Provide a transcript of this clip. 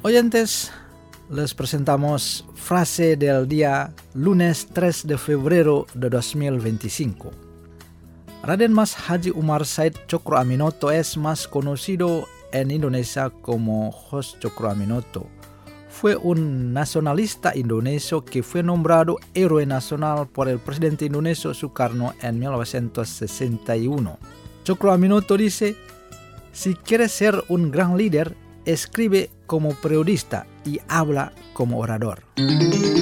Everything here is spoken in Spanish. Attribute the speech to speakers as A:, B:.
A: Oyentes, les presentamos frase del día lunes 3 de febrero de 2025. Raden Mas Haji Umar Said Cokro Aminoto es más conocido en Indonesia como Hos Cokro Aminoto. Fue un nacionalista indonesio que fue nombrado héroe nacional por el presidente indonesio Sukarno en 1961. Cokro Aminoto dice: si quieres ser un gran líder, escribe como periodista y habla como orador.